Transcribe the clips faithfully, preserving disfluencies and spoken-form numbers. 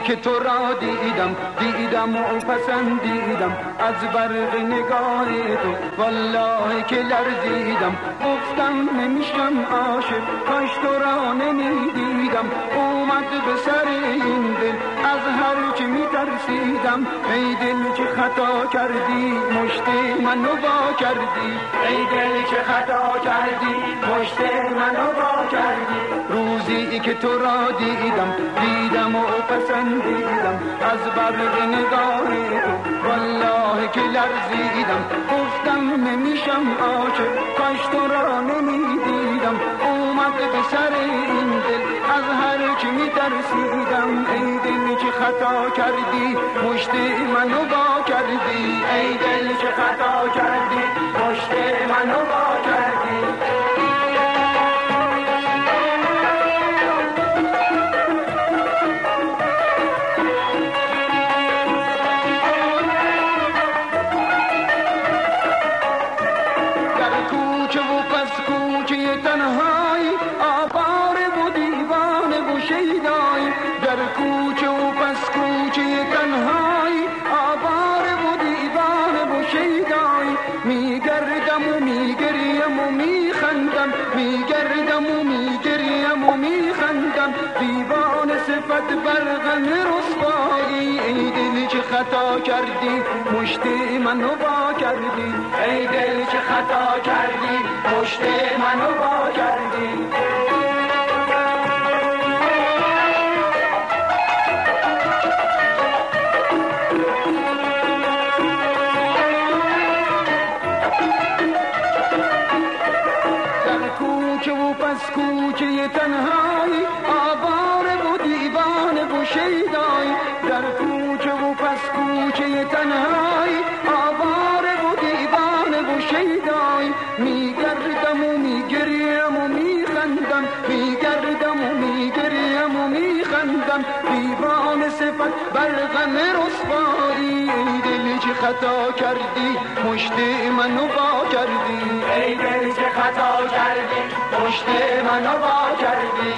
که تو را دیدم دیدم و پسندیدم از برق نگاه تو، والله که لرزیدم گفتم نمیشم عاشق کاش تو را نمیدیدم. اومد به سر این دل از هر چی میترسیدم، ای دل چه خطا کردی مشت منو وا کردی، ای دل چه خطا کردی مشت منو وا کردی. روزی که تو را دیدم دیدم و پسندیدم از برق نگاه تو، والله که لرزیدم گفتم نمیشم عاشق کاش تو را نمیدیدم. اومد به سر این دل از هر چی میترسیدم، ای دل چه خطا کردی مشت منو وا کردی، ای دل چه خطا کردی مشت منو وا کردی. تنهایی آواره و دیوانه و شیدایی، در کوچه و پس کوچه تنهایی آواره و دیوانه و شیدایی. میگردم و میگریم و میخندم، میگردم و میگریم و میخندم، دیوانه صفت برغم رسوایی. ای دل چه خطا کردی مشت منو وا کردی، ای دل چه خطا کردی مشت منو وا کردی. در کوچه و پس کوچه تنهایی آواره و دیوانه و شیدایی، در کوچه و پس کوچه تنهایی آواره و دیوانه و شیدایی. میگردم و میگریم و میخندم، میگردم و میگریم و میخندم، دیوانه صفت برغم رسوایی. ای دل چه خطا کردی مشت منو وا کردی، ای دل چه خطا کردی مشت منو وا کردی.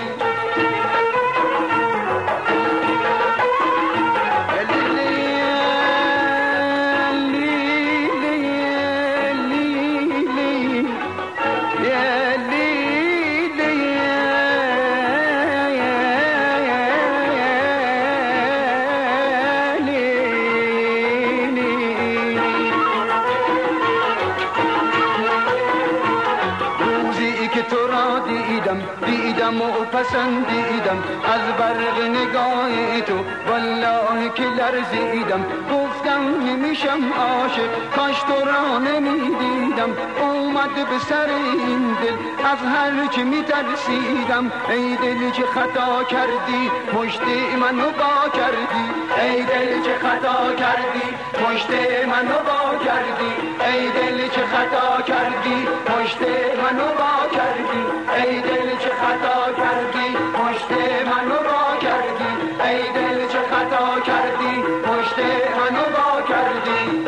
که تو را دیدم دیدم و پسندیدم از برق نگاه تو، والله که لرزیدم گفتم نمیشم عاشق کاش تو را نمیدیدم. اومد به سر این دل از هر چی میترسیدم، ای دل چه خطا کردی مشت منو وا کردی، ای دل چه خطا کردی مشت منو وا کردی، ای دل چه خطا کردی مشت منو وا کردی، ای دل چه خطا کردی مشت منو وا کردی، ای دل چه خطا کردی مشت منو وا کردی.